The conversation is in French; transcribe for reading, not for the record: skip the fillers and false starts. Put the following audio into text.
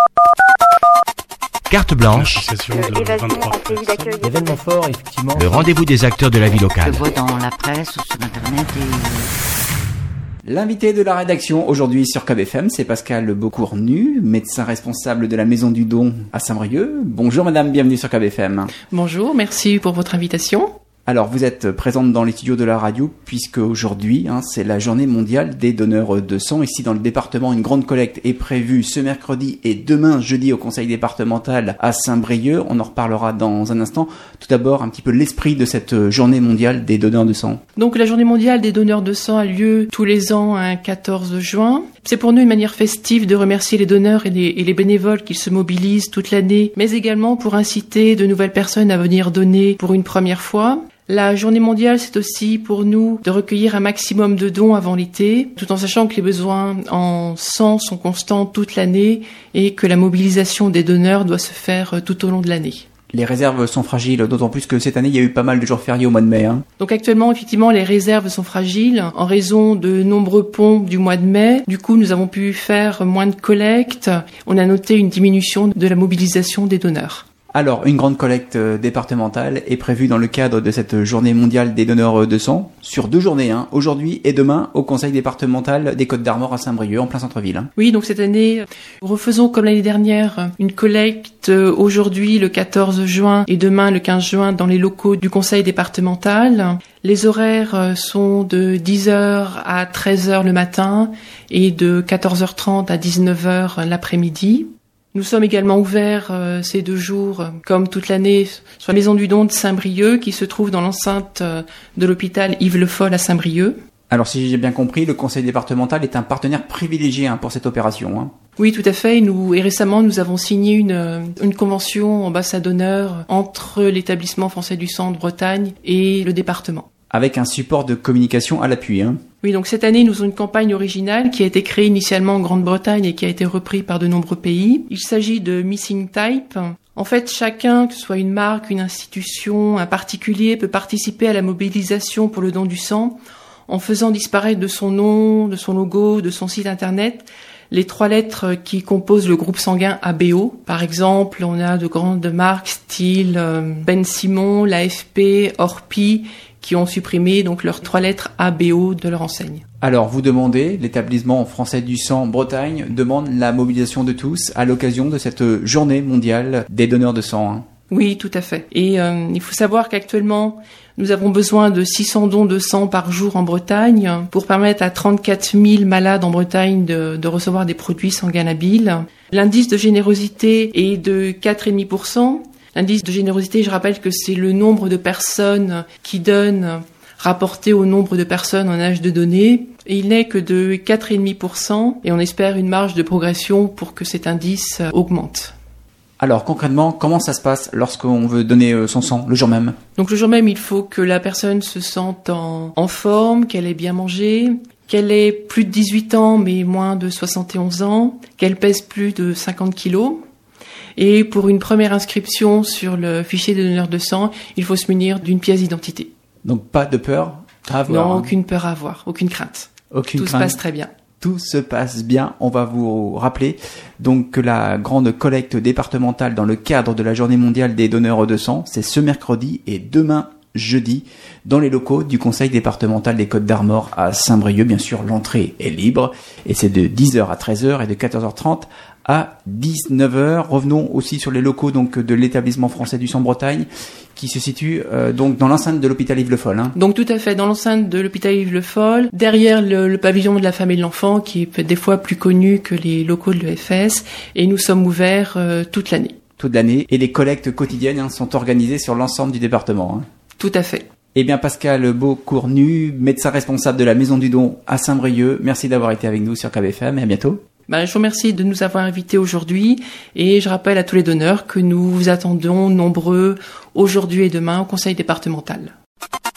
Carte blanche, Événement fort, effectivement. le rendez-vous des acteurs de la vie locale. Je vois dans la presse ou sur Internet L'invité de la rédaction aujourd'hui sur KBFM, c'est Pascal Beaucournu, médecin responsable de la Maison du Don à Saint-Brieuc. Bonjour madame, bienvenue sur KBFM. Bonjour, merci pour votre invitation. Alors vous êtes présente dans les studios de la radio puisque aujourd'hui c'est la journée mondiale des donneurs de sang. Ici dans le département, une grande collecte est prévue ce mercredi et demain jeudi au conseil départemental à Saint-Brieuc. On en reparlera dans un instant. Tout d'abord un petit peu l'esprit de cette journée mondiale des donneurs de sang. Donc la journée mondiale des donneurs de sang a lieu tous les ans un 14 juin. C'est pour nous une manière festive de remercier les donneurs et les bénévoles qui se mobilisent toute l'année, mais également pour inciter de nouvelles personnes à venir donner pour une première fois. La journée mondiale, c'est aussi pour nous de recueillir un maximum de dons avant l'été, tout en sachant que les besoins en sang sont constants toute l'année et que la mobilisation des donneurs doit se faire tout au long de l'année. Les réserves sont fragiles, d'autant plus que cette année, il y a eu pas mal de jours fériés au mois de mai. Donc actuellement, effectivement, les réserves sont fragiles en raison de nombreux ponts du mois de mai. Du coup, nous avons pu faire moins de collectes. On a noté une diminution de la mobilisation des donneurs. Alors, une grande collecte départementale est prévue dans le cadre de cette journée mondiale des donneurs de sang sur 2 journées, aujourd'hui et demain au conseil départemental des Côtes-d'Armor à Saint-Brieuc, en plein centre-ville. Oui, donc cette année, nous refaisons comme l'année dernière une collecte aujourd'hui le 14 juin et demain le 15 juin dans les locaux du conseil départemental. Les horaires sont de 10h à 13h le matin et de 14h30 à 19h l'après-midi. Nous sommes également ouverts ces 2 jours, comme toute l'année, sur la Maison du Don de Saint-Brieuc, qui se trouve dans l'enceinte de l'hôpital Yves Le Foll à Saint-Brieuc. Alors, si j'ai bien compris, le conseil départemental est un partenaire privilégié pour cette opération. Oui, tout à fait. Et récemment, nous avons signé une convention ambassadeur entre l'établissement français du sang de Bretagne et le département. Avec un support de communication à l'appui. Oui, donc cette année, nous avons une campagne originale qui a été créée initialement en Grande-Bretagne et qui a été reprise par de nombreux pays. Il s'agit de Missing Type. En fait, chacun, que ce soit une marque, une institution, un particulier, peut participer à la mobilisation pour le don du sang en faisant disparaître de son nom, de son logo, de son site internet, les 3 lettres qui composent le groupe sanguin ABO. Par exemple, on a de grandes marques style Ben Simon, l'AFP, Orpi, qui ont supprimé donc leurs 3 lettres ABO de leur enseigne. Alors, vous demandez, l'établissement français du sang Bretagne demande la mobilisation de tous à l'occasion de cette journée mondiale des donneurs de sang. Oui, tout à fait. Et il faut savoir qu'actuellement, nous avons besoin de 600 dons de sang par jour en Bretagne pour permettre à 34 000 malades en Bretagne de recevoir des produits sanguins labiles. L'indice de générosité est de 4,5%. L'indice de générosité, je rappelle que c'est le nombre de personnes qui donnent rapporté au nombre de personnes en âge de donner. Et il n'est que de 4,5% et on espère une marge de progression pour que cet indice augmente. Alors concrètement, comment ça se passe lorsqu'on veut donner son sang le jour même ? Donc le jour même, il faut que la personne se sente en forme, qu'elle ait bien mangé, qu'elle ait plus de 18 ans mais moins de 71 ans, qu'elle pèse plus de 50 kilos. Et pour une première inscription sur le fichier des donneurs de sang, il faut se munir d'une pièce d'identité. Donc pas de peur à avoir. Non, aucune peur à avoir, aucune crainte. Aucune Tout crainte. se passe très bien. Tout se passe bien. On va vous rappeler donc que la grande collecte départementale dans le cadre de la journée mondiale des donneurs de sang, c'est ce mercredi et demain jeudi dans les locaux du conseil départemental des Côtes-d'Armor à Saint-Brieuc. Bien sûr, l'entrée est libre et c'est de 10h à 13h et de 14h30 à 19h. Revenons aussi sur les locaux donc de l'établissement français du sang Bretagne qui se situe donc dans l'enceinte de l'hôpital Yves Le Foll. Donc tout à fait, dans l'enceinte de l'hôpital Yves Le Foll, derrière le pavillon de la femme et de l'enfant qui est peut-être des fois plus connu que les locaux de l'EFS, et nous sommes ouverts toute l'année. Toute l'année, et les collectes quotidiennes sont organisées sur l'ensemble du département. Tout à fait. Eh bien Pascal Beaucournu, médecin responsable de la Maison du Don à Saint-Brieuc, merci d'avoir été avec nous sur KBFM et à bientôt. Je vous remercie de nous avoir invités aujourd'hui et je rappelle à tous les donneurs que nous vous attendons nombreux aujourd'hui et demain au conseil départemental.